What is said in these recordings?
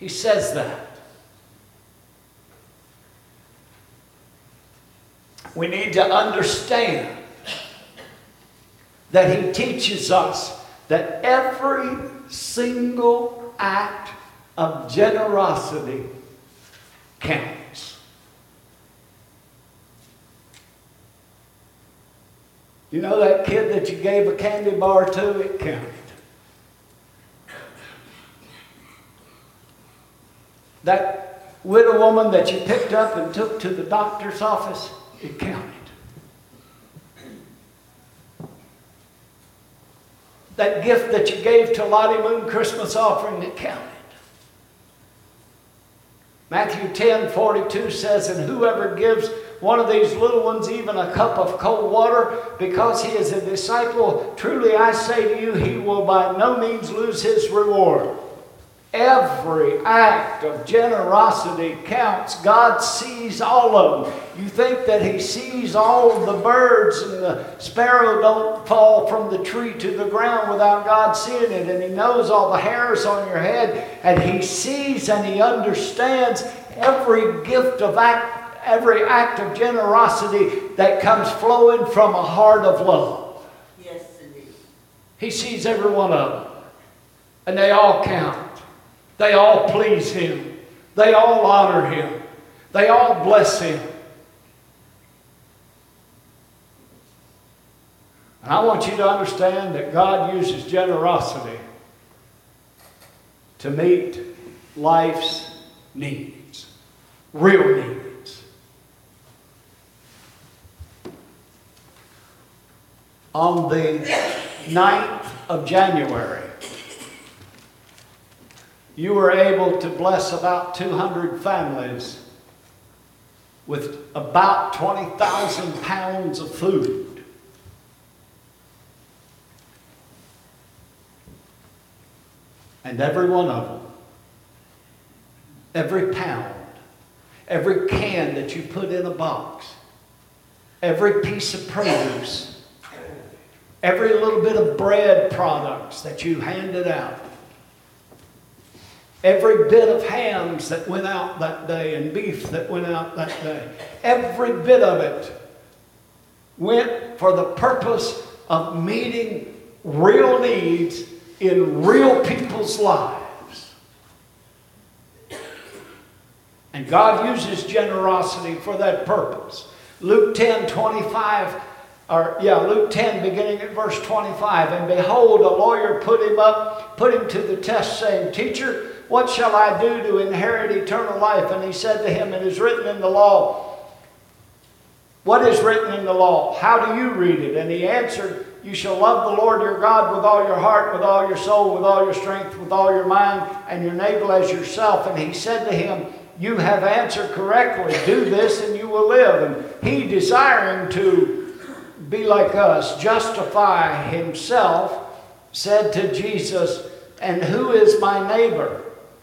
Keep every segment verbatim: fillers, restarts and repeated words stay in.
He says that. We need to understand that he teaches us that every single act of generosity counts. You know that kid that you gave a candy bar to? It counted. That widow woman that you picked up and took to the doctor's office? It counted. That gift that you gave to Lottie Moon Christmas offering, it counted. Matthew ten forty-two says, and whoever gives one of these little ones even a cup of cold water because he is a disciple, truly I say to you, he will by no means lose his reward. Every act of generosity counts. God sees all of them. You think that he sees all the birds and the sparrow don't fall from the tree to the ground without God seeing it. And he knows all the hairs on your head. And he sees and he understands every gift of act, every act of generosity that comes flowing from a heart of love. Yes, indeed. He sees every one of them. And they all count. They all please him. They all honor him. They all bless him. And I want you to understand that God uses generosity to meet life's needs. Real needs. On the ninth of January, you were able to bless about two hundred families with about twenty thousand pounds of food. And every one of them, every pound, every can that you put in a box, every piece of produce, every little bit of bread products that you handed out, every bit of hams that went out that day and beef that went out that day, every bit of it went for the purpose of meeting real needs in real people's lives. And God uses generosity for that purpose. Luke ten twenty-five, or yeah, Luke ten beginning at verse twenty-five. And behold, a lawyer put him up, put him to the test, saying, Teacher, what shall I do to inherit eternal life? And he said to him, it is written in the law. What is written in the law? How do you read it? And he answered, you shall love the Lord your God with all your heart, with all your soul, with all your strength, with all your mind, and your neighbor as yourself. And he said to him, you have answered correctly. Do this and you will live. And he, desiring to be like us, justify himself, said to Jesus, and who is my neighbor?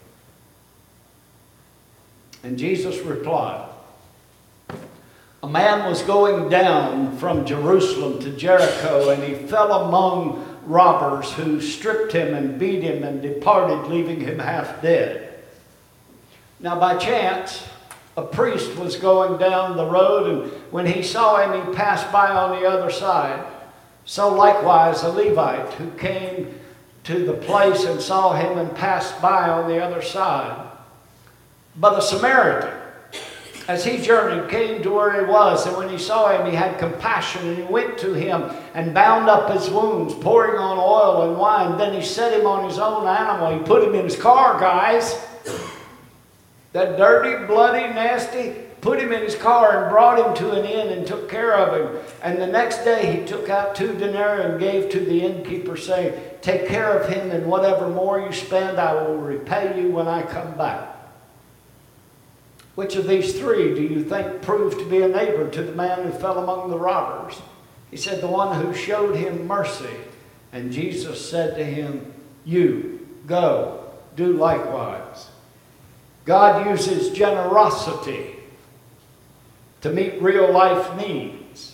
And Jesus replied, a man was going down from Jerusalem to Jericho, and he fell among robbers who stripped him and beat him and departed, leaving him half dead. Now by chance, a priest was going down the road, and when he saw him, he passed by on the other side. So likewise a Levite who came to the place and saw him and passed by on the other side. But a Samaritan, as he journeyed, came to where he was, and when he saw him, he had compassion, and he went to him and bound up his wounds, pouring on oil and wine. Then he set him on his own animal. He put him in his car, guys. That dirty, bloody, nasty, put him in his car and brought him to an inn and took care of him. And the next day he took out two denarii and gave to the innkeeper, saying, take care of him, and whatever more you spend, I will repay you when I come back. Which of these three do you think proved to be a neighbor to the man who fell among the robbers? He said, the one who showed him mercy. And Jesus said to him, you, go, do likewise. God uses generosity to meet real life needs.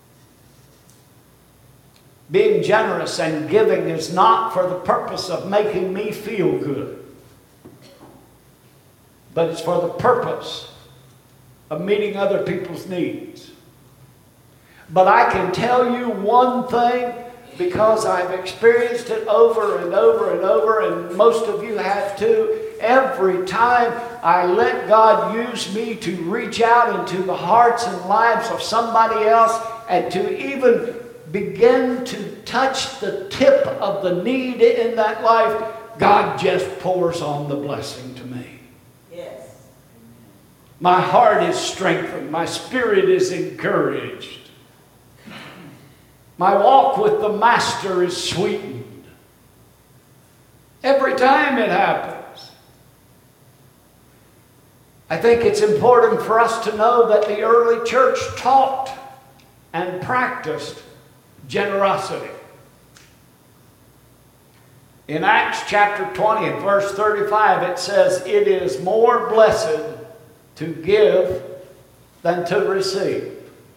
Being generous and giving is not for the purpose of making me feel good. but it's for the purpose of meeting other people's needs. But I can tell you one thing, because I've experienced it over and over and over, and most of you have too. Every time I let God use me to reach out into the hearts and lives of somebody else and to even begin to touch the tip of the need in that life, God just pours on the blessing to me. Yes. My heart is strengthened. My spirit is encouraged. My walk with the Master is sweetened. Every time it happens. I think it's important for us to know that the early church taught and practiced generosity. In Acts chapter twenty and verse thirty-five, it says, "It is more blessed to give than to receive."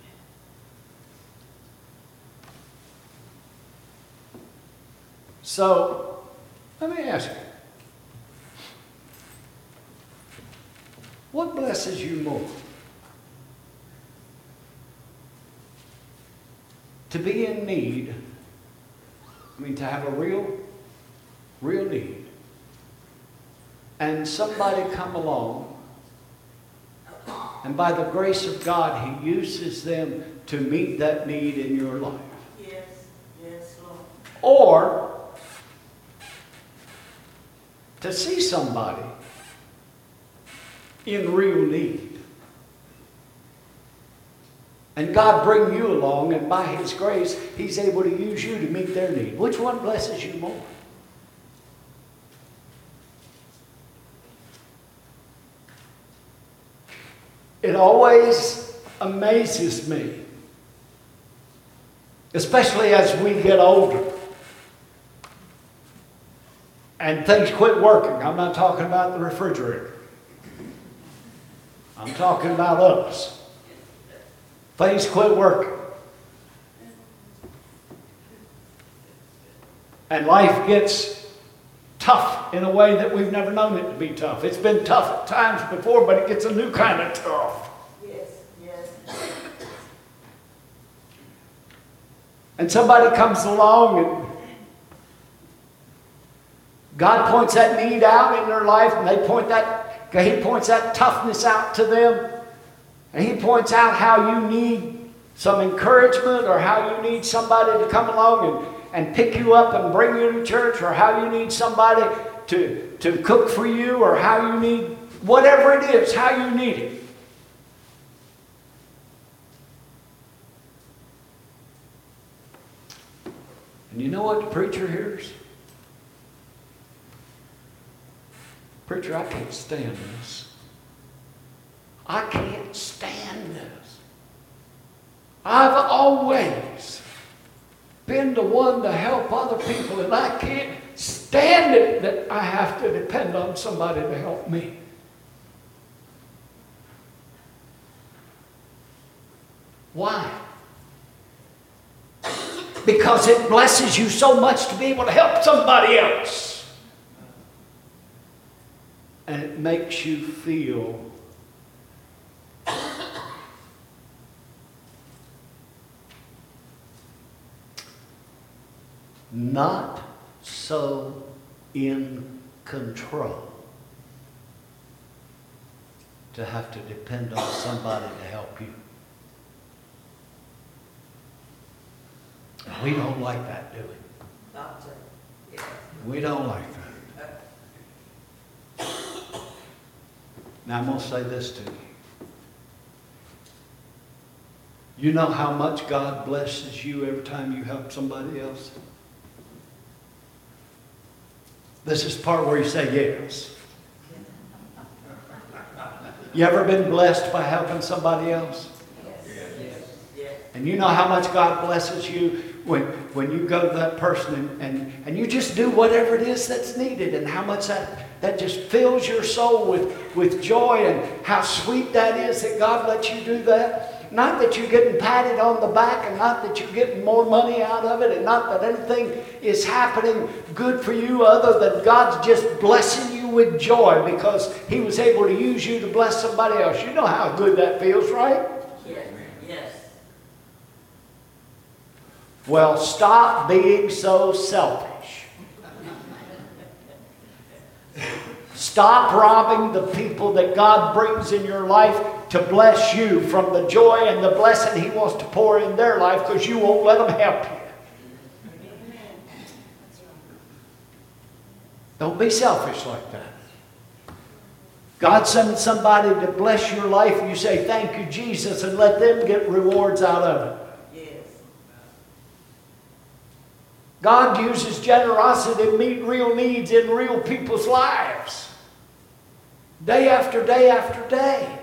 So, let me ask you, what blesses you more? To be in need, I mean to have a real, real need, and somebody come along, and by the grace of God, He uses them to meet that need in your life. Yes, yes, Lord. Or to see somebody in real need, and God bring you along, and by His grace, He's able to use you to meet their need. Which one blesses you more? It always amazes me, especially as we get older and things quit working. I'm not talking about the refrigerator. I'm talking about us. Things quit working. And life gets tough in a way that we've never known it to be tough. It's been tough at times before, but it gets a new kind of tough. Yes, yes. And somebody comes along and God points that need out in their life, and they point that, He points that toughness out to them. And He points out how you need some encouragement, or how you need somebody to come along and, and pick you up and bring you to church, or how you need somebody to, to cook for you, or how you need, whatever it is, how you need it. And you know what the preacher hears? Preacher, I can't stand this. I can't stand this. I've always been the one to help other people, and I can't stand it that I have to depend on somebody to help me. Why? Because it blesses you so much to be able to help somebody else. And it makes you feel not so in control to have to depend on somebody to help you. We don't like that, do we? Doctor. Yes. We don't like that. Now I'm going to say this to you. You know how much God blesses you every time you help somebody else? This is the part where you say yes. You ever been blessed by helping somebody else? Yes. Yes. Yes. And you know how much God blesses you when, when you go to that person and, and, and you just do whatever it is that's needed, and how much that, that just fills your soul with, with joy, and how sweet that is that God lets you do that. Not that you're getting patted on the back, and not that you're getting more money out of it, and not that anything is happening good for you other than God's just blessing you with joy because he was able to use you to bless somebody else. You know how good that feels, right? Yes. Yes. Well, stop being so selfish. Stop robbing the people that God brings in your life to bless you from the joy and the blessing he wants to pour in their life, because you won't let them help you. Don't be selfish like that. God sends somebody to bless your life, and you say, thank you, Jesus, and let them get rewards out of it. Yes. God uses generosity to meet real needs in real people's lives. Day after day after day.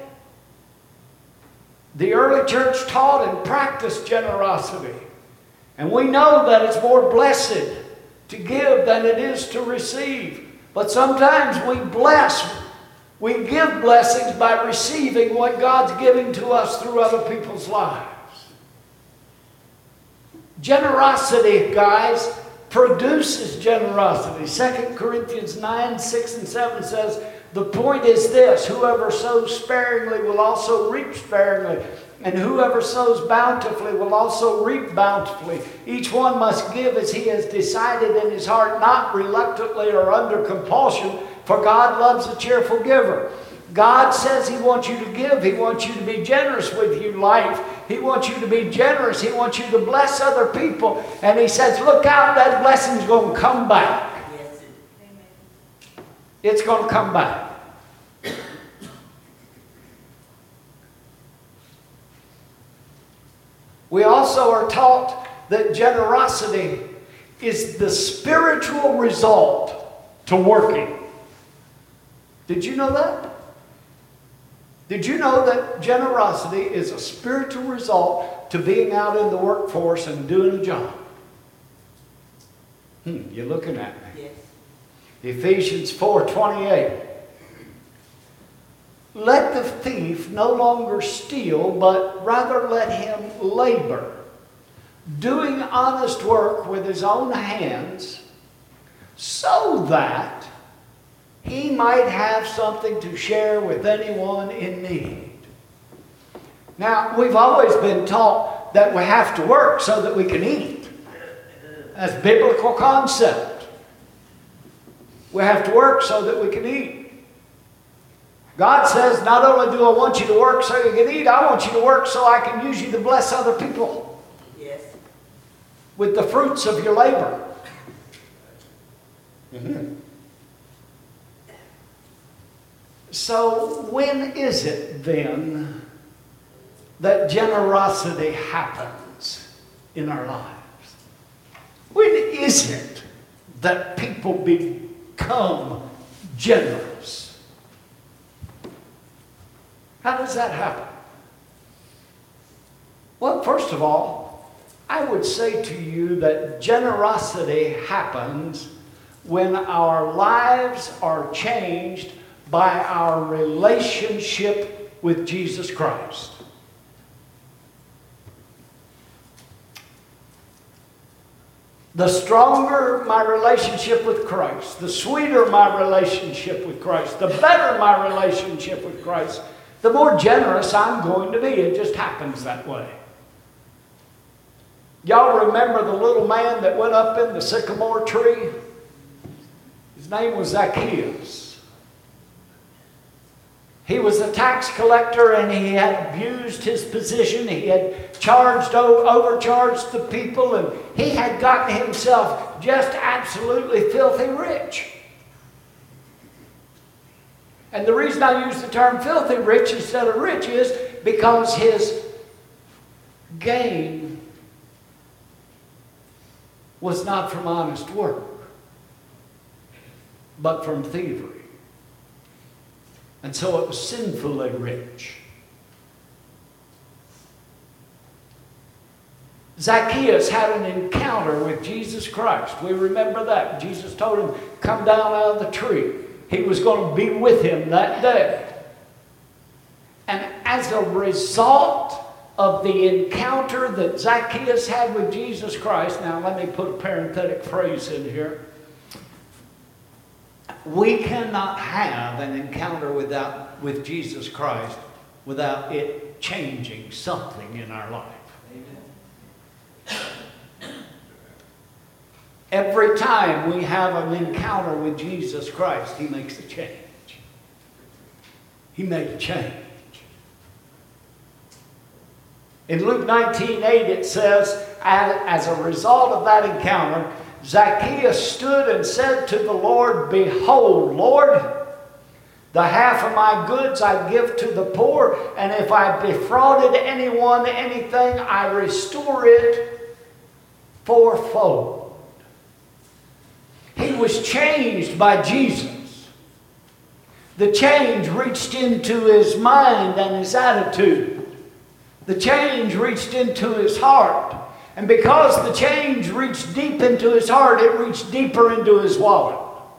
The early church taught and practiced generosity. And we know that it's more blessed to give than it is to receive. But sometimes we bless, we give blessings by receiving what God's giving to us through other people's lives. Generosity, guys, produces generosity. Second Corinthians nine, six and seven says, the point is this, whoever sows sparingly will also reap sparingly, and whoever sows bountifully will also reap bountifully. Each one must give as he has decided in his heart, not reluctantly or under compulsion, for God loves a cheerful giver. God says he wants you to give. He wants you to be generous with your life. He wants you to be generous. He wants you to bless other people. And he says, look out, that blessing's going to come back. Yes. It's going to come back. We also are taught that generosity is the spiritual result to working. Did you know that? Did you know that generosity is a spiritual result to being out in the workforce and doing a job? Hmm, you're looking at me. Yes. Ephesians four twenty-eight. Let the thief no longer steal, but rather let him labor, doing honest work with his own hands, so that he might have something to share with anyone in need. Now, we've always been taught that we have to work so that we can eat. That's a biblical concept. We have to work so that we can eat. God says, not only do I want you to work so you can eat, I want you to work so I can use you to bless other people. Yes. With the fruits of your labor. Mm-hmm. So when is it then that generosity happens in our lives? When is it that people become generous? How does that happen? Well, first of all, I would say to you that generosity happens when our lives are changed by our relationship with Jesus Christ. The stronger my relationship with Christ, the sweeter my relationship with Christ, the better my relationship with Christ, the more generous I'm going to be. It just happens that way. Y'all remember the little man that went up in the sycamore tree? His name was Zacchaeus. He was a tax collector and he had abused his position. He had charged, overcharged the people, and he had gotten himself just absolutely filthy rich. And the reason I use the term filthy rich instead of rich is because his gain was not from honest work, but from thievery. And so it was sinfully rich. Zacchaeus had an encounter with Jesus Christ. We remember that. Jesus told him, come down out of the tree. He was going to be with him that day. And as a result of the encounter that Zacchaeus had with Jesus Christ, now let me put a parenthetic phrase in here. we cannot have an encounter without, with Jesus Christ without it changing something in our life. Every time we have an encounter with Jesus Christ, He makes a change. He made a change. In Luke nineteen eight it says, as a result of that encounter, Zacchaeus stood and said to the Lord, "Behold, Lord, the half of my goods I give to the poor, and if I defrauded anyone anything, I restore it fourfold." He was changed by Jesus. The change reached into his mind and his attitude. The change reached into his heart. And because the change reached deep into his heart, it reached deeper into his wallet.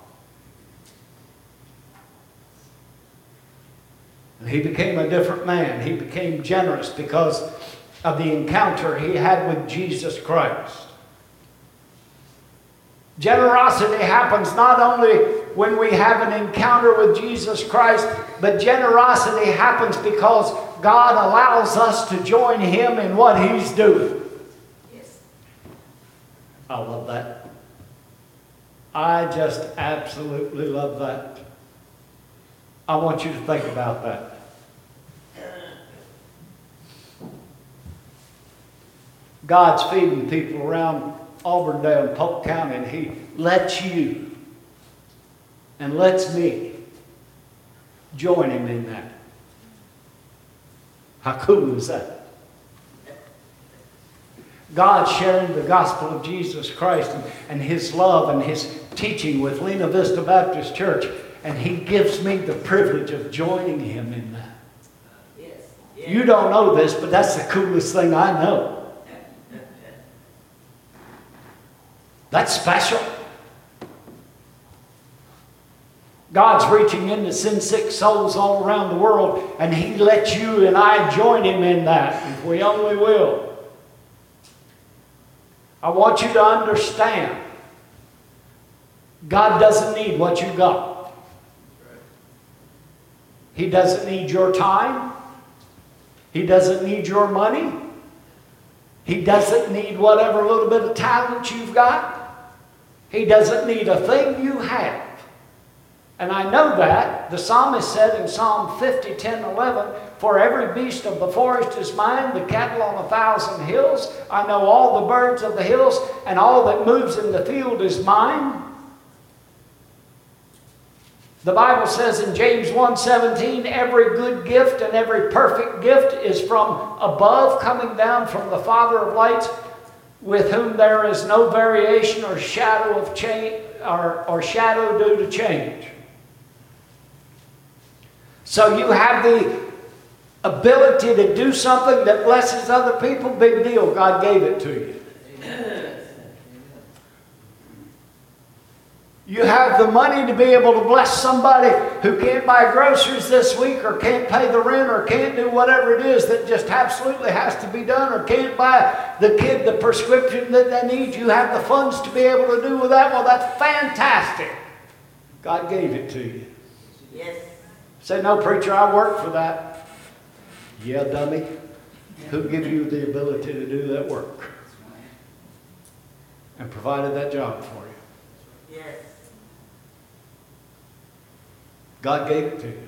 And he became a different man. He became generous because of the encounter he had with Jesus Christ. Generosity happens not only when we have an encounter with Jesus Christ, but generosity happens because God allows us to join Him in what He's doing. Yes. I love that. I just absolutely love that. I want you to think about that. God's feeding people around Auburndale and Polk County, and He lets you and lets me join Him in that. How cool is that? God sharing the gospel of Jesus Christ and, and His love and His teaching with Lena Vista Baptist Church, and He gives me the privilege of joining Him in that. Yes. Yes. You don't know this, but that's the coolest thing I know. That's special. God's reaching into sin-sick souls all around the world, and He lets you and I join Him in that, if we only will. I want you to understand, God doesn't need what you got. He doesn't need your time. He doesn't need your money. He doesn't need whatever little bit of talent you've got. He doesn't need a thing you have. And I know that. The psalmist said in Psalm fifty, ten, eleven, "For every beast of the forest is mine, the cattle on a thousand hills. I know all the birds of the hills, and all that moves in the field is mine." The Bible says in James one seventeen, "Every good gift and every perfect gift is from above, coming down from the Father of lights, with whom there is no variation or shadow of change, or, or shadow due to change." So you have the ability to do something that blesses other people, big deal. God gave it to you. Amen. You have the money to be able to bless somebody who can't buy groceries this week, or can't pay the rent, or can't do whatever it is that just absolutely has to be done, or can't buy the kid the prescription that they need. You have the funds to be able to do with that. Well, that's fantastic. God gave it to you. Yes. Say, "No, preacher, I work for that." Yeah, dummy. Who gave you the ability to do that work and provided that job for you? Yes. God gave it to you.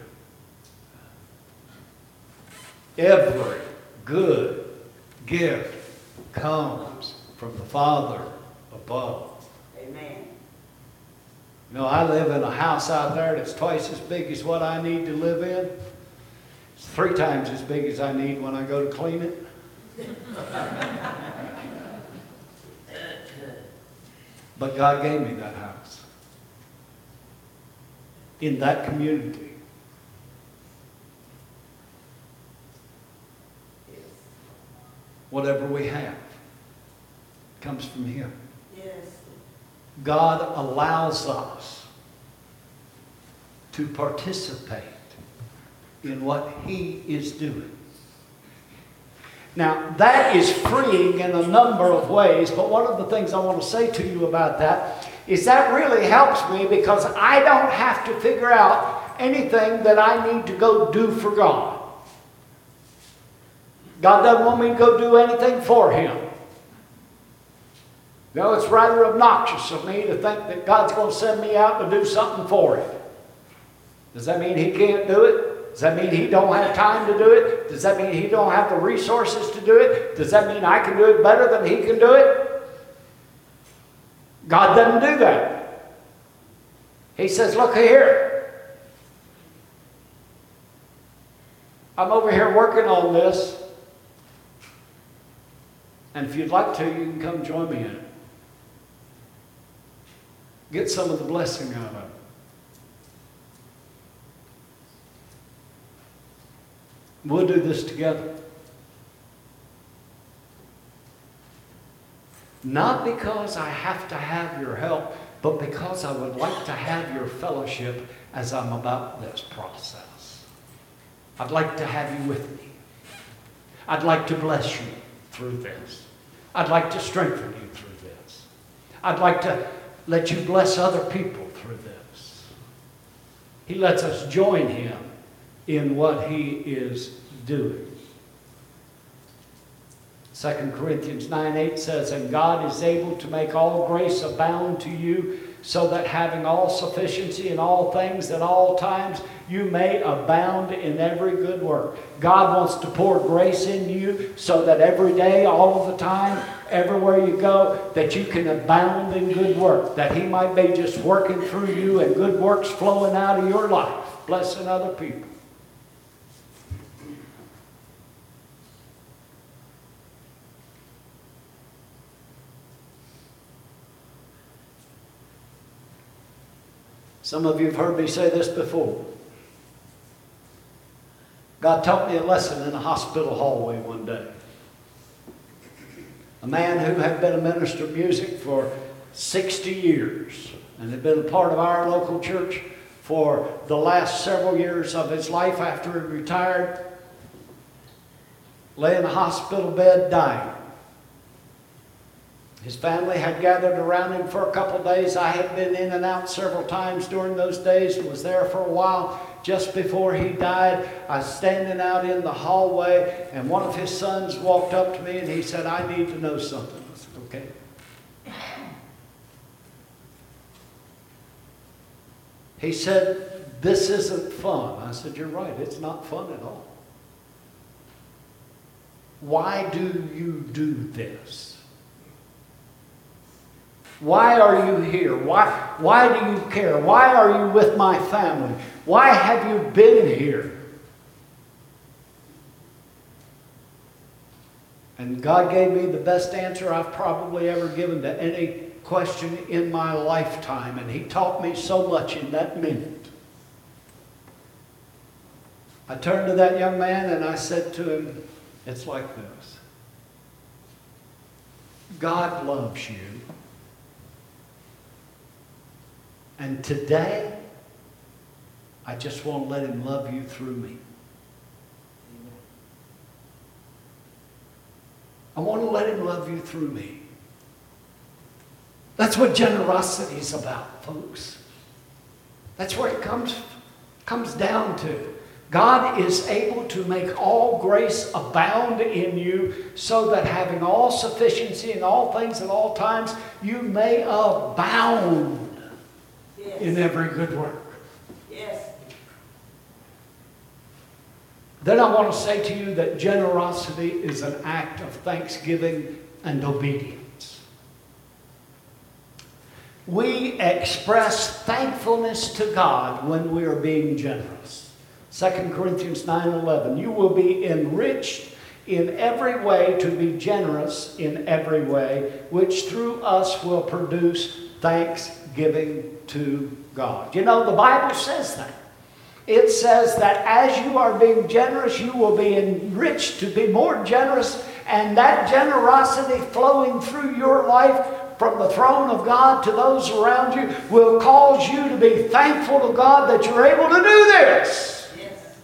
Every good gift comes from the Father above. Amen. You know, I live in a house out there that's twice as big as what I need to live in. It's three times as big as I need when I go to clean it. But God gave me that house in that community. Yes. Whatever we have comes from Him. Yes. God allows us to participate in what He is doing. Now, that is freeing in a number of ways, but one of the things I want to say to you about that is that really helps me because I don't have to figure out anything that I need to go do for God. God doesn't want me to go do anything for Him. You know, it's rather obnoxious of me to think that God's going to send me out to do something for Him. Does that mean He can't do it? Does that mean He don't have time to do it? Does that mean He don't have the resources to do it? Does that mean I can do it better than He can do it? God doesn't do that. He says, look here. I'm over here working on this. And if you'd like to, you can come join me in it. Get some of the blessing out of it. We'll do this together. Not because I have to have your help, but because I would like to have your fellowship as I'm about this process. I'd like to have you with me. I'd like to bless you through this. I'd like to strengthen you through this. I'd like to let you bless other people through this. He lets us join Him in what He is doing. Second Corinthians nine eight says, and God is able to make all grace abound to you, so that having all sufficiency in all things at all times, you may abound in every good work. God wants to pour grace in you so that every day, all of the time, everywhere you go, that you can abound in good work. That He might be just working through you and good works flowing out of your life, blessing other people. Some of you have heard me say this before. God taught me a lesson in a hospital hallway one day. A man who had been a minister of music for sixty years and had been a part of our local church for the last several years of his life after he retired, lay in a hospital bed dying. His family had gathered around him for a couple of days. I had been in and out several times during those days and was there for a while. Just before he died, I was standing out in the hallway, and one of his sons walked up to me and he said, I need to know something. I said, okay. He said, this isn't fun. I said, you're right, it's not fun at all. Why do you do this? Why are you here? Why, why do you care? Why are you with my family? Why have you been here? And God gave me the best answer I've probably ever given to any question in my lifetime. And He taught me so much in that minute. I turned to that young man and I said to him, it's like this. God loves you. And today, I just want to let Him love you through me. I want to let Him love you through me. That's what generosity is about, folks. That's where it comes, comes down to. God is able to make all grace abound in you, so that having all sufficiency in all things at all times, you may abound in every good work. Yes. Then I want to say to you that generosity is an act of thanksgiving and obedience. We express thankfulness to God when we are being generous. Second Corinthians nine eleven, you will be enriched in every way to be generous in every way, which through us will produce thanksgiving to God. You know, the Bible says that. It says that as you are being generous, you will be enriched to be more generous, and that generosity flowing through your life from the throne of God to those around you will cause you to be thankful to God that you're able to do this. Yes.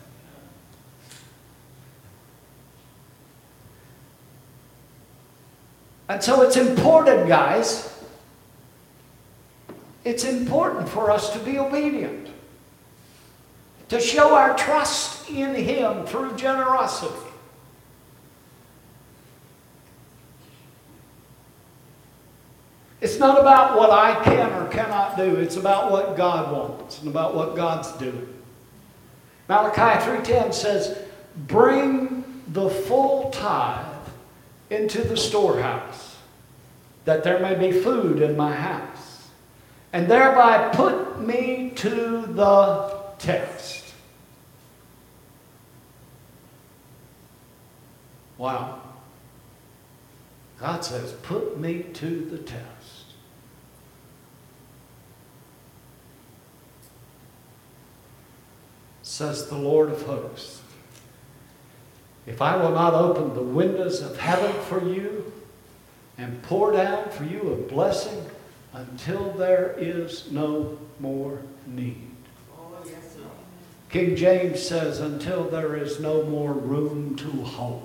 And so it's important, guys, It's important for us to be obedient, to show our trust in Him through generosity. It's not about what I can or cannot do. It's about what God wants and about what God's doing. Malachi three ten says, bring the full tithe into the storehouse, that there may be food in my house, and thereby put me to the test. Wow. God says, put me to the test. Says the Lord of hosts, if I will not open the windows of heaven for you and pour down for you a blessing until there is no more need. Oh, yes, Lord. King James says, until there is no more room to hold.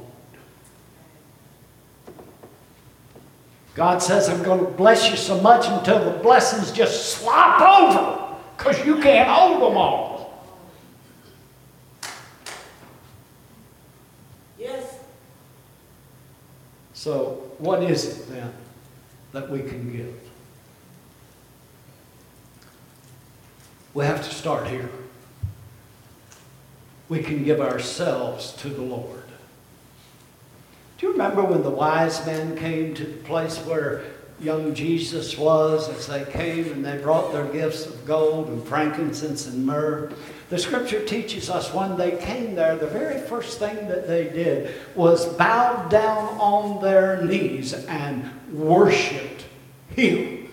God says, I'm going to bless you so much until the blessings just slop over because you can't hold them all. Yes. So what is it then that we can give? We have to start here. We can give ourselves to the Lord. Do you remember when the wise men came to the place where young Jesus was, as they came and they brought their gifts of gold and frankincense and myrrh? The scripture teaches us when they came there, the very first thing that they did was bow down on their knees and worshiped Him.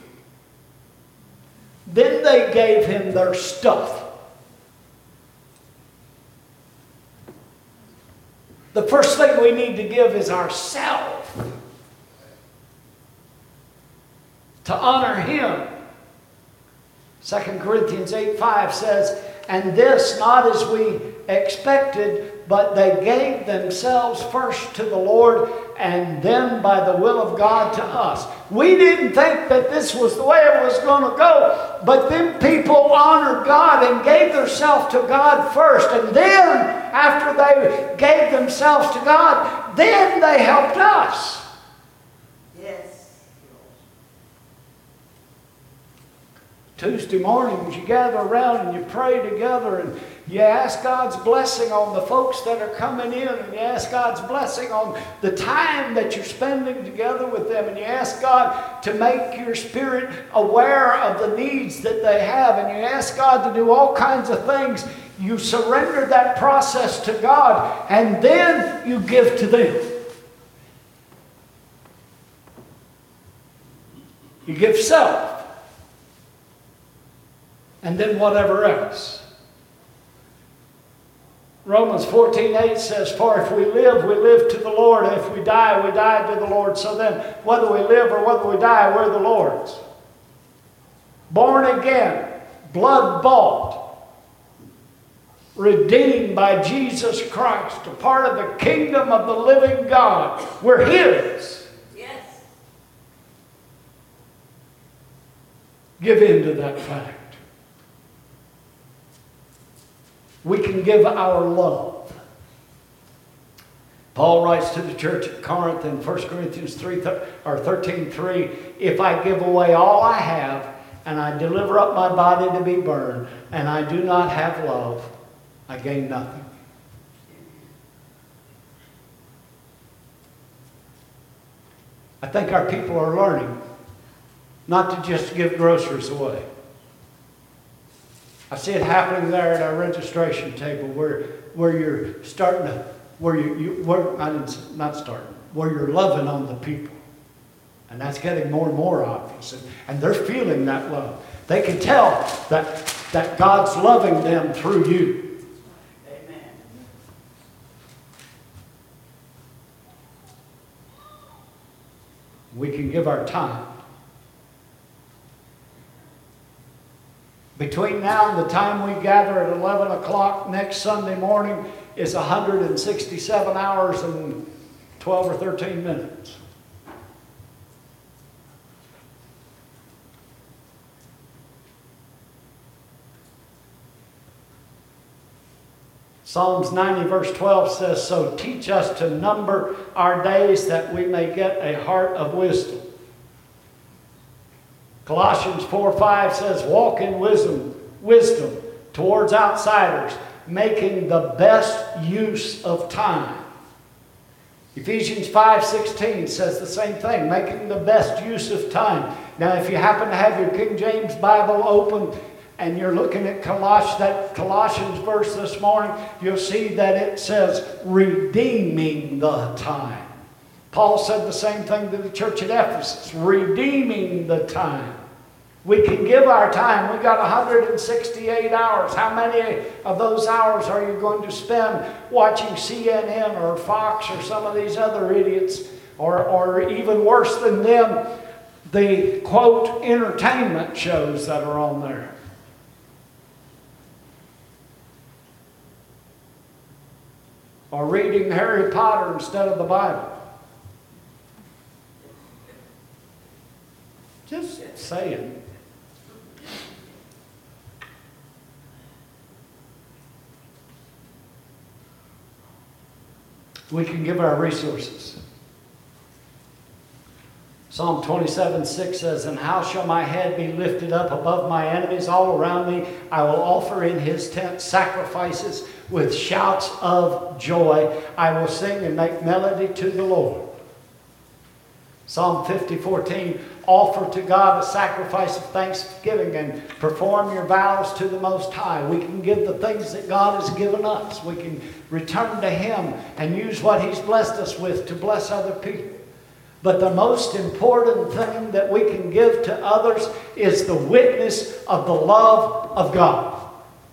Then they gave Him their stuff. The first thing we need to give is ourselves to honor Him. Second Corinthians eight five says, and this not as we expected, but they gave themselves first to the Lord and then by the will of God to us. We didn't think that this was the way it was going to go, but then people honored God and gave themselves to God first. And then, after they gave themselves to God, then they helped us. Yes. Tuesday mornings, you gather around and you pray together and you ask God's blessing on the folks that are coming in, and you ask God's blessing on the time that you're spending together with them, and you ask God to make your spirit aware of the needs that they have, and you ask God to do all kinds of things. You surrender that process to God, and then you give to them. You give self, and then whatever else. Romans fourteen eight says, for if we live, we live to the Lord, and if we die, we die to the Lord. So then, whether we live or whether we die, we're the Lord's. Born again, blood bought, redeemed by Jesus Christ, a part of the kingdom of the living God. We're His. Yes. Give in to that fact. We can give our love. Paul writes to the church at Corinth in First Corinthians three, or thirteen three, if I give away all I have, and I deliver up my body to be burned, and I do not have love, I gain nothing. I think our people are learning not to just give groceries away. I see it happening there at our registration table where, where you're starting to, where you, you where, I didn't, not starting, where you're loving on the people. And that's getting more and more obvious. And, and they're feeling that love. They can tell that, that God's loving them through you. Amen. We can give our time. Between now and the time we gather at eleven o'clock next Sunday morning is one hundred sixty-seven hours and twelve or thirteen minutes. Psalms ninety verse twelve says, so teach us to number our days that we may get a heart of wisdom. Colossians four five says, walk in wisdom, wisdom towards outsiders, making the best use of time. Ephesians five sixteen says the same thing, making the best use of time. Now, if you happen to have your King James Bible open and you're looking at Colossians, that Colossians verse this morning, you'll see that it says, redeeming the time. Paul said the same thing to the church at Ephesus, redeeming the time. We can give our time. We've got one hundred sixty-eight hours. How many of those hours are you going to spend watching C N N or Fox or some of these other idiots, or, or even worse than them, the, quote, entertainment shows that are on there? Or reading Harry Potter instead of the Bible? Just saying. We can give our resources. Psalm twenty-seven six says, and how shall my head be lifted up above my enemies all around me? I will offer in his tent sacrifices with shouts of joy. I will sing and make melody to the Lord. Psalm fifty fourteen, offer to God a sacrifice of thanksgiving and perform your vows to the Most High. We can give the things that God has given us. We can return to Him and use what He's blessed us with to bless other people. But the most important thing that we can give to others is the witness of the love of God.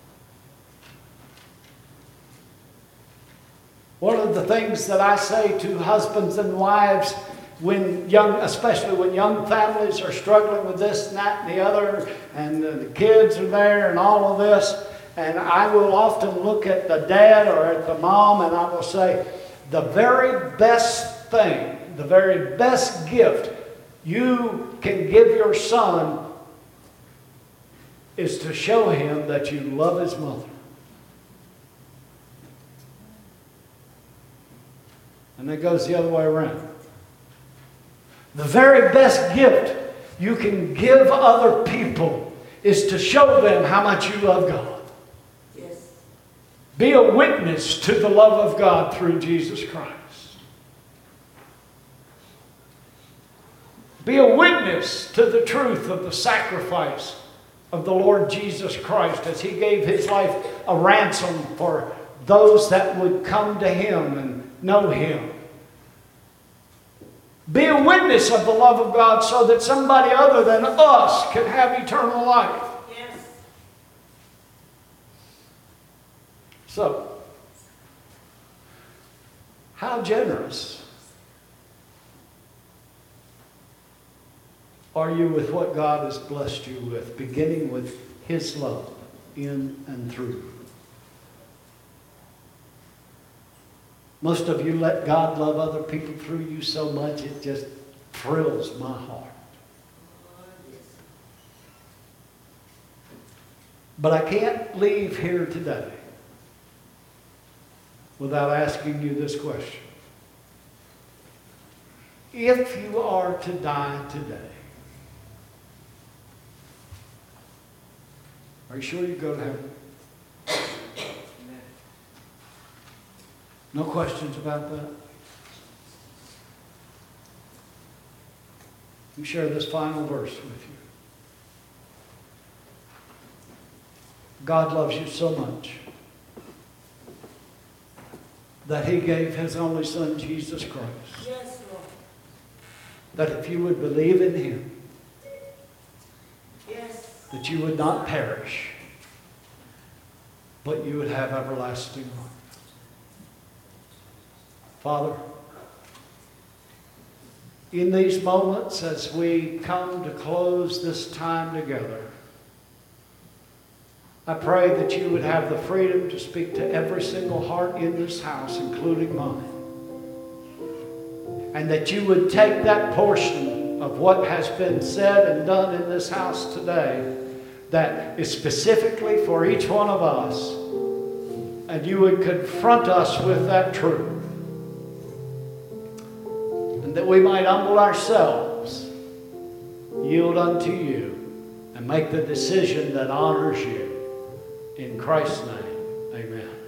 One of the things that I say to husbands and wives, when young, especially when young families are struggling with this and that and the other, and the kids are there and all of this, and I will often look at the dad or at the mom and I will say, the very best thing, the very best gift you can give your son is to show him that you love his mother. And that goes the other way around. The very best gift you can give other people is to show them how much you love God. Yes. Be a witness to the love of God through Jesus Christ. Be a witness to the truth of the sacrifice of the Lord Jesus Christ as He gave His life a ransom for those that would come to Him and know Him. Be a witness of the love of God so that somebody other than us can have eternal life. Yes. So, how generous are you with what God has blessed you with, beginning with His love in and through? Most of you let God love other people through you so much it just thrills my heart. But I can't leave here today without asking you this question. If you are to die today, are you sure you go to heaven? No questions about that? Let me share this final verse with you. God loves you so much that He gave His only Son, Jesus Christ. Yes, Lord. That if you would believe in Him, Yes. that you would not perish, but you would have everlasting life. Father, in these moments as we come to close this time together, I pray that you would have the freedom to speak to every single heart in this house, including mine. And that you would take that portion of what has been said and done in this house today that is specifically for each one of us, and you would confront us with that truth. And that we might humble ourselves, yield unto you, and make the decision that honors you. In Christ's name, amen.